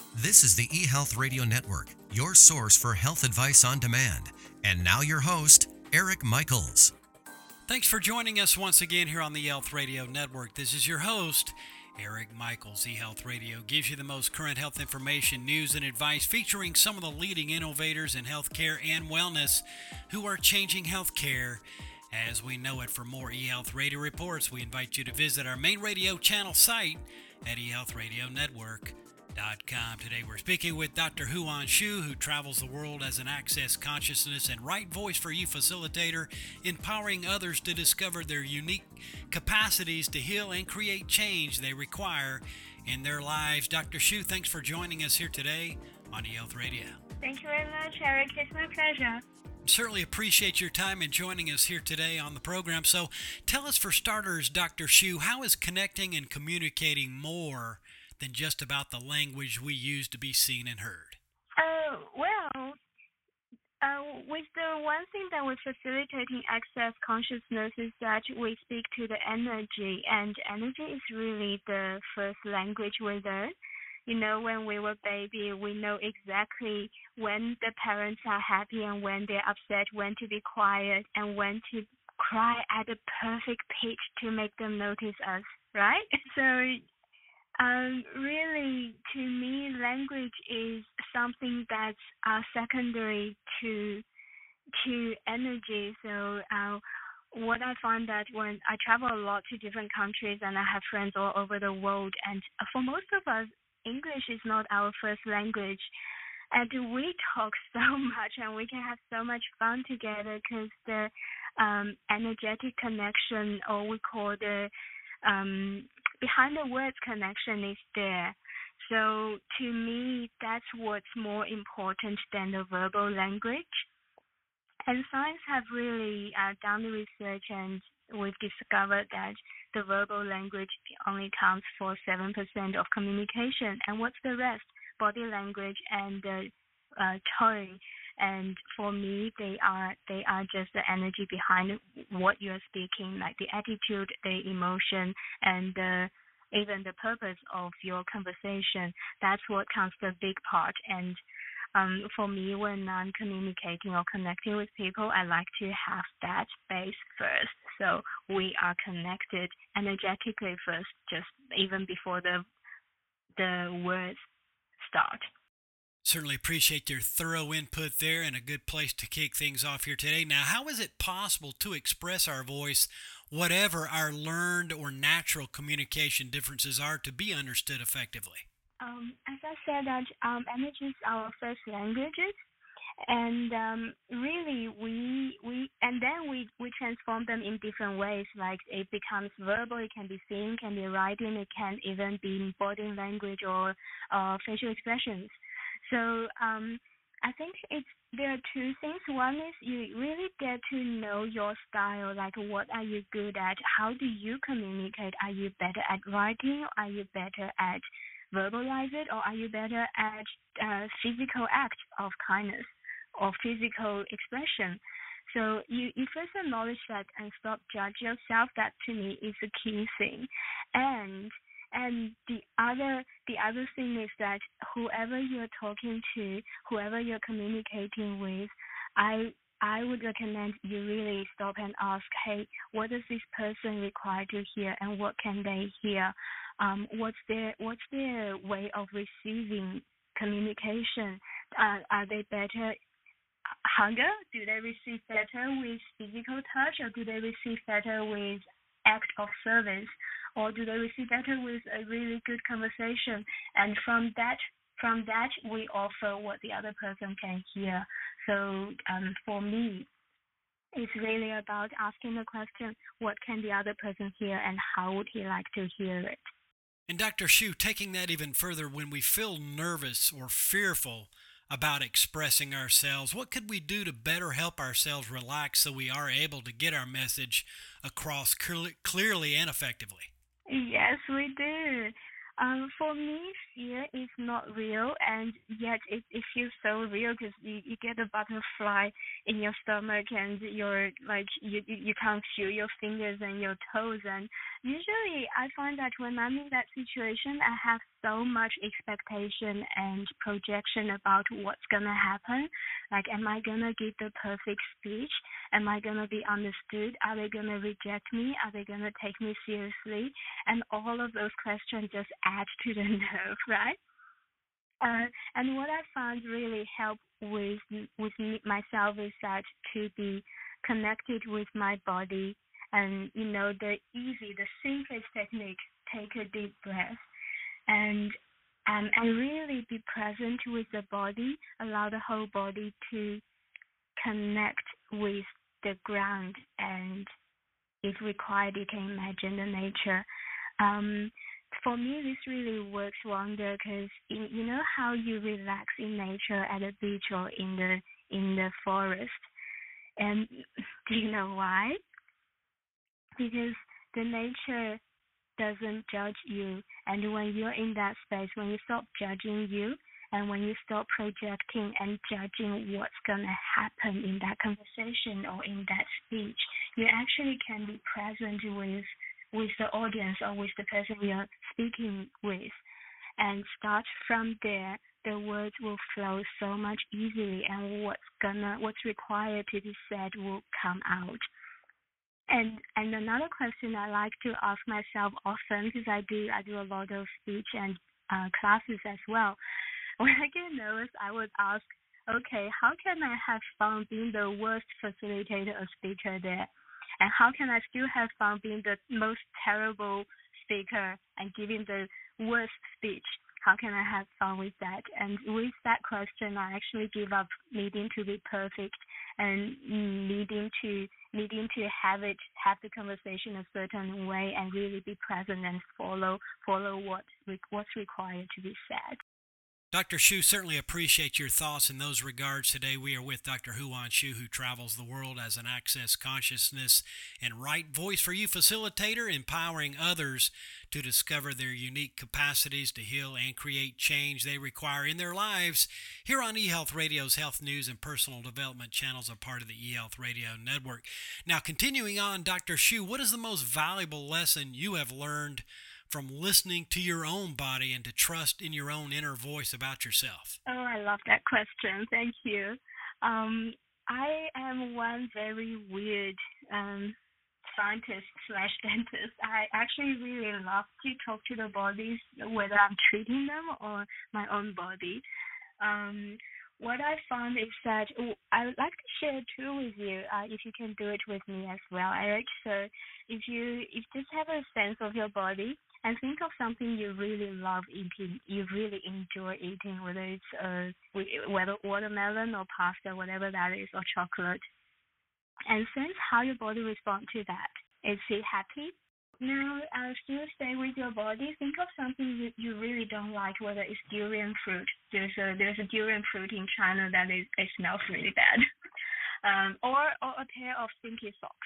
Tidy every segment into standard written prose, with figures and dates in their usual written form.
This is the eHealth Radio Network, your source for health advice on demand. And now your host, Eric Michaels. Thanks for joining us once again here on the eHealth Radio Network. This is your host, Eric Michaels. eHealth Radio gives you the most current health information, news, and advice featuring some of the leading innovators in healthcare and wellness who are changing healthcare as we know it. For more eHealth Radio reports, we invite you to visit our main radio channel site at eHealthRadioNetwork.com. Today we're speaking with Dr. Huan Shu, who travels the world as an Access Consciousness and Right Voice for You facilitator, empowering others to discover their unique capacities to heal and create change they require in their lives. Dr. Shu, thanks for joining us here today on eHealth Radio. Thank you very much, Eric. It's my pleasure. Certainly appreciate your time and joining us here today on the program. So tell us, for starters, Dr. Shu, how is connecting and communicating more than just about the language we use to be seen and heard? With the one thing that we're facilitating access consciousness is that we speak to the energy, and energy is really the first language we learn. You know, when we were baby, we know exactly when the parents are happy and when they're upset, when to be quiet and when to cry at a perfect pitch to make them notice us, right? So really, to me, language is something that's secondary to energy. So what I find that when I travel a lot to different countries and I have friends all over the world, and for most of us, English is not our first language. And we talk so much and we can have so much fun together because the energetic connection, or we call the behind the words connection, is there. So to me, that's what's more important than the verbal language. And science have really done the research, and we've discovered that the verbal language only counts for 7% of communication. And what's the rest? Body language and tone. And for me, they are just the energy behind what you're speaking, like the attitude, the emotion, and even the purpose of your conversation. That's what counts the big part. And for me, when I'm communicating or connecting with people, I like to have that base first. So we are connected energetically first, just even before the words start. Certainly appreciate your thorough input there, and a good place to kick things off here today. Now, how is it possible to express our voice, whatever our learned or natural communication differences are, to be understood effectively? As I said, that energy is our first languages, and really we transform them in different ways. Like it becomes verbal, it can be seen, can be writing, it can even be body language or facial expressions. So I think there are two things. One is you really get to know your style, like what are you good at? How do you communicate? Are you better at writing? Are you better at verbalize it? Or are you better at physical act of kindness or physical expression? So you first acknowledge that and stop judge yourself. That to me is the key thing. And the other thing is that whoever you're talking to, whoever you're communicating with, I would recommend you really stop and ask, hey, what does this person require to hear, and what can they hear? What's their way of receiving communication? Are they better hunger? Do they receive better with physical touch, or do they receive better with act of service? Or do they receive better with a really good conversation? And from that, we offer what the other person can hear. So for me, it's really about asking the question, what can the other person hear, and how would he like to hear it? And Dr. Shu, taking that even further, when we feel nervous or fearful about expressing ourselves, what could we do to better help ourselves relax so we are able to get our message across clearly and effectively? Yes, we do. For me, fear is not real, and yet it feels so real because you get a butterfly in your stomach, and you're like you can't feel your fingers and your toes. And usually, I find that when I'm in that situation, I have so much expectation and projection about what's gonna happen. Like, am I gonna give the perfect speech? Am I gonna be understood? Are they gonna reject me? Are they gonna take me seriously? And all of those questions just add to the nerve, right? And what I found really helped with myself is that to be connected with my body, and the simplest technique, take a deep breath and really be present with the body, allow the whole body to connect with the ground, and if required, you can imagine the nature. For me, this really works wonder because you know how you relax in nature at a beach or in the forest, and do you know why? Because the nature doesn't judge you, and when you're in that space, when you stop judging you, and when you stop projecting and judging what's gonna happen in that conversation or in that speech, you actually can be present with the audience or with the person you're speaking with, and start from there. The words will flow so much easily, and what's required to be said will come out. And another question I like to ask myself often, because I do a lot of speech and classes as well. When I get nervous, I would ask, okay, how can I have fun being the worst facilitator or speaker there? And how can I still have fun being the most terrible speaker and giving the worst speech? How can I have fun with that? And with that question, I actually give up needing to be perfect and needing to have the conversation a certain way and really be present and follow what's required to be said. Dr. Xu, certainly appreciate your thoughts in those regards. Today we are with Dr. Huan Xu, who travels the world as an access consciousness and right voice for you facilitator, empowering others to discover their unique capacities to heal and create change they require in their lives. Here on eHealth Radio's Health News and Personal Development channels are part of the eHealth Radio Network. Now, continuing on, Dr. Xu, what is the most valuable lesson you have learned from listening to your own body and to trust in your own inner voice about yourself? Oh, I love that question. Thank you. I am one very weird scientist/dentist. I actually really love to talk to the bodies, whether I'm treating them or my own body. What I found is that I would like to share a tool with you, if you can do it with me as well, Eric. So if you just have a sense of your body and think of something you really love eating, you really enjoy eating, whether it's whether watermelon or pasta, whatever that is, or chocolate, and sense how your body responds to that. Is it happy? Now, still stay with your body. Think of something you really don't like, whether it's durian fruit. There's a durian fruit in China that it smells really bad, or a pair of stinky socks.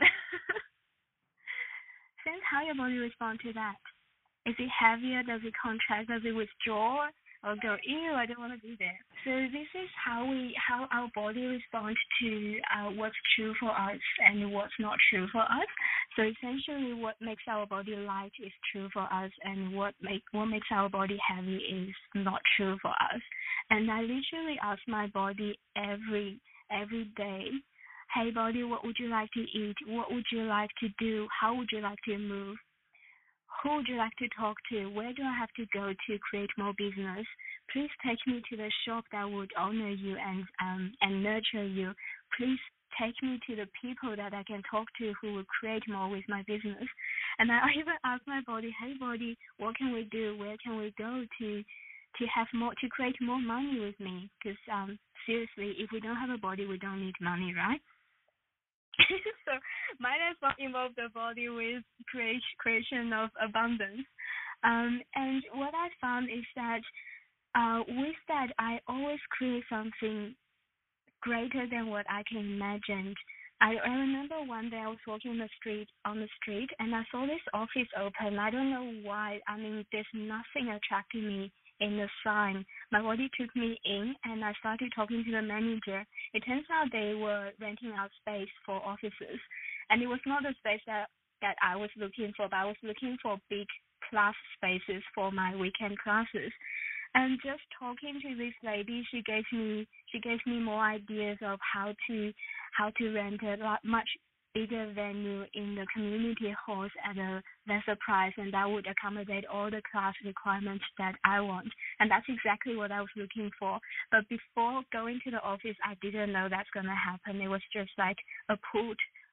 Sense how your body responds to that. Is it heavier? Does it contract? Does it withdraw? Or go, ew, I don't want to be there. So this is how our body responds to what's true for us and what's not true for us. So essentially, what makes our body light is true for us, and what makes our body heavy is not true for us. And I literally ask my body every day, hey body, what would you like to eat? What would you like to do? How would you like to move? Who would you like to talk to? Where do I have to go to create more business? Please take me to the shop that would honor you and nurture you. Please take me to the people that I can talk to who will create more with my business. And I even ask my body, hey body, what can we do? Where can we go to have more, to create more money with me? Because seriously, if we don't have a body, we don't need money, right? So might as well involve the body with creation of abundance. And what I found is that with that, I always create something greater than what I can imagine. I remember one day I was walking on the street, and I saw this office open. I don't know why. I mean, there's nothing attracting me in the sign. My body took me in, and I started talking to the manager. It turns out they were renting out space for offices, and it was not the space that I was looking for, but I was looking for big class spaces for my weekend classes. And just talking to this lady, she gave me more ideas of how to rent a much bigger venue in the community halls at a lesser price, and that would accommodate all the class requirements that I want. And that's exactly what I was looking for. But before going to the office, I didn't know that's gonna happen. It was just like a pull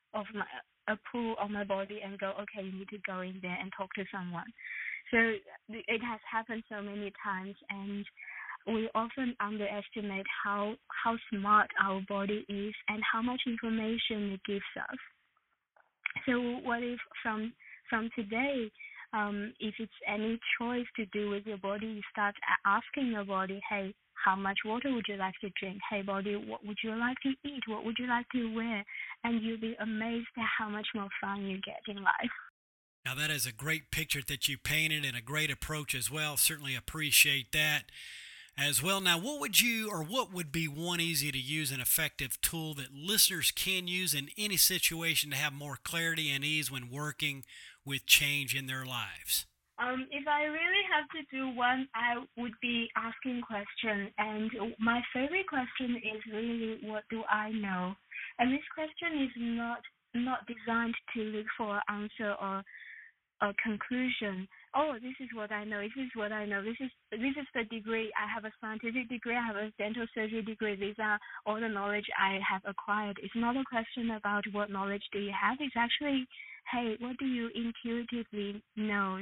on my body and go, okay, you need to go in there and talk to someone. So it has happened so many times, and we often underestimate how smart our body is and how much information it gives us. So what if from today, if it's any choice to do with your body, you start asking your body, hey, how much water would you like to drink? Hey, body, what would you like to eat? What would you like to wear? And you'll be amazed at how much more fun you get in life. Now, that is a great picture that you painted and a great approach as well. Certainly appreciate that as well. Now, what would be one easy to use and effective tool that listeners can use in any situation to have more clarity and ease when working with change in their lives? If I really have to do one, I would be asking questions. And my favorite question is really, what do I know? And this question is not designed to look for an answer or a conclusion. Oh, this is what I know. This is what I know. This is the degree. I have a scientific degree. I have a dental surgery degree. These are all the knowledge I have acquired. It's not a question about what knowledge do you have. It's actually, hey, what do you intuitively know?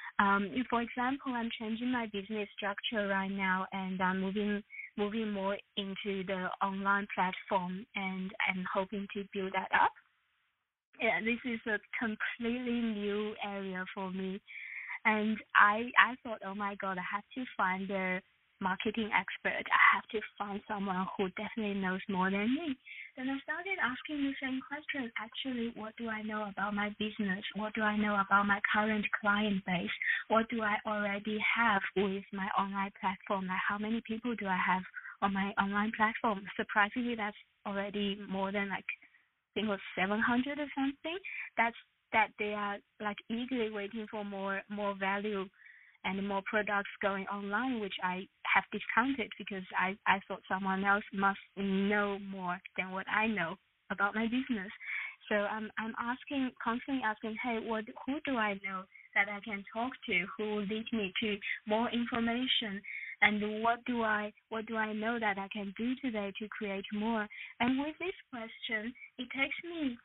For example, I'm changing my business structure right now, and I'm moving more into the online platform, and I'm hoping to build that up. Yeah, this is a completely new area for me. And I thought, oh my God, I have to find a marketing expert. I have to find someone who definitely knows more than me. Then I started asking the same question. Actually, what do I know about my business? What do I know about my current client base? What do I already have with my online platform? Like, how many people do I have on my online platform? Surprisingly, that's already more than I think it was 700 or something. That they are like eagerly waiting for more value and more products going online, which I have discounted because I thought someone else must know more than what I know about my business. So I'm constantly asking, hey, who do I know that I can talk to, who will lead me to more information, and what do I know that I can do today to create more? And with this question, it takes me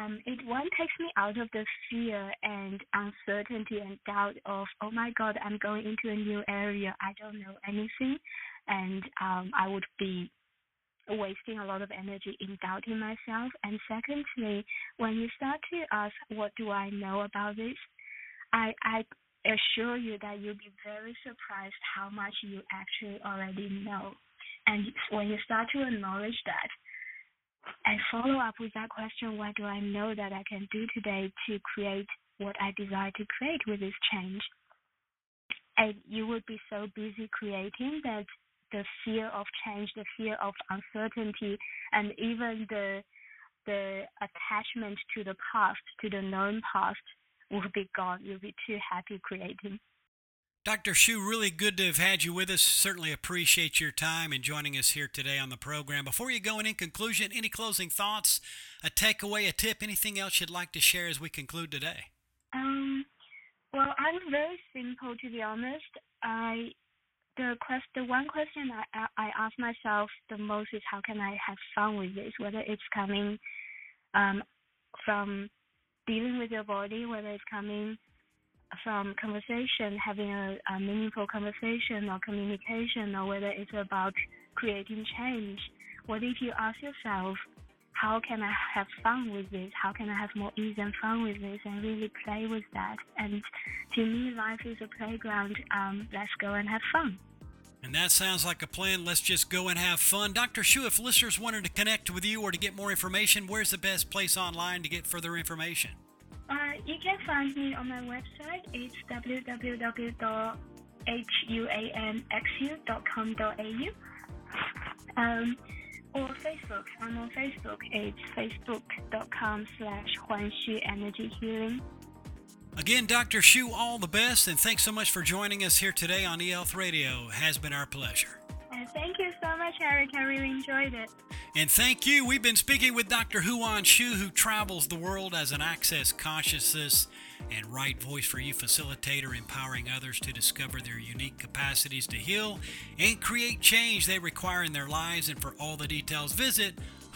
out of the fear and uncertainty and doubt of, oh my God, I'm going into a new area, I don't know anything, and I would be wasting a lot of energy in doubting myself. And secondly, when you start to ask, what do I know about this, I assure you that you'll be very surprised how much you actually already know. And when you start to acknowledge that and follow up with that question, what do I know that I can do today to create what I desire to create with this change? And you would be so busy creating that the fear of change, the fear of uncertainty, and even the attachment to the past, to the known past, will be gone. You'll be too happy creating. Dr. Xu, really good to have had you with us. Certainly appreciate your time and joining us here today on the program. Before you go, in conclusion, any closing thoughts, a takeaway, a tip, anything else you'd like to share as we conclude today? Well, I'm very simple, to be honest. The one question I ask myself the most is, how can I have fun with this? Whether it's coming from dealing with your body, whether it's coming from conversation, having a meaningful conversation or communication, or whether it's about creating change. What if you ask yourself, how can I have fun with this? How can I have more ease and fun with this, and really play with that? And to me, life is a playground. Let's go and have fun. And that sounds like a plan. Let's just go and have fun. Dr. Xu, if listeners wanted to connect with you or to get more information, where's the best place online to get further information? You can find me on my website. It's www.huanxu.com.au. Or Facebook. I'm on Facebook. It's facebook.com/Huanxu Energy Healing. Again, Dr. Shu, all the best, and thanks so much for joining us here today on eHealth Radio. It has been our pleasure. Thank you so much, Eric. I really enjoyed it. And thank you. We've been speaking with Dr. Huan Shu, who travels the world as an access consciousness and right voice for you facilitator, empowering others to discover their unique capacities to heal and create change they require in their lives. And for all the details, visit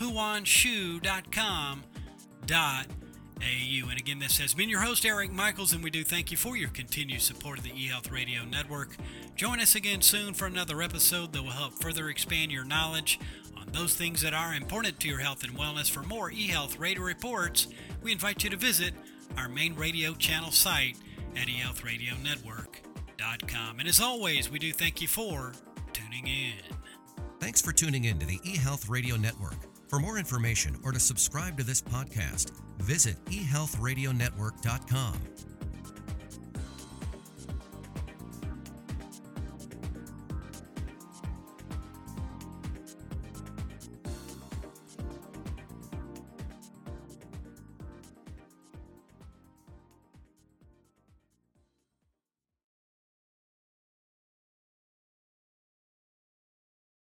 huanshu.com.au. And again, this has been your host, Eric Michaels, and we do thank you for your continued support of the eHealth Radio Network. Join us again soon for another episode that will help further expand your knowledge on those things that are important to your health and wellness. For more eHealth Radio reports, we invite you to visit our main radio channel site at eHealthRadioNetwork.com. And as always, we do thank you for tuning in. Thanks for tuning in to the eHealth Radio Network. For more information or to subscribe to this podcast, visit eHealthRadioNetwork.com.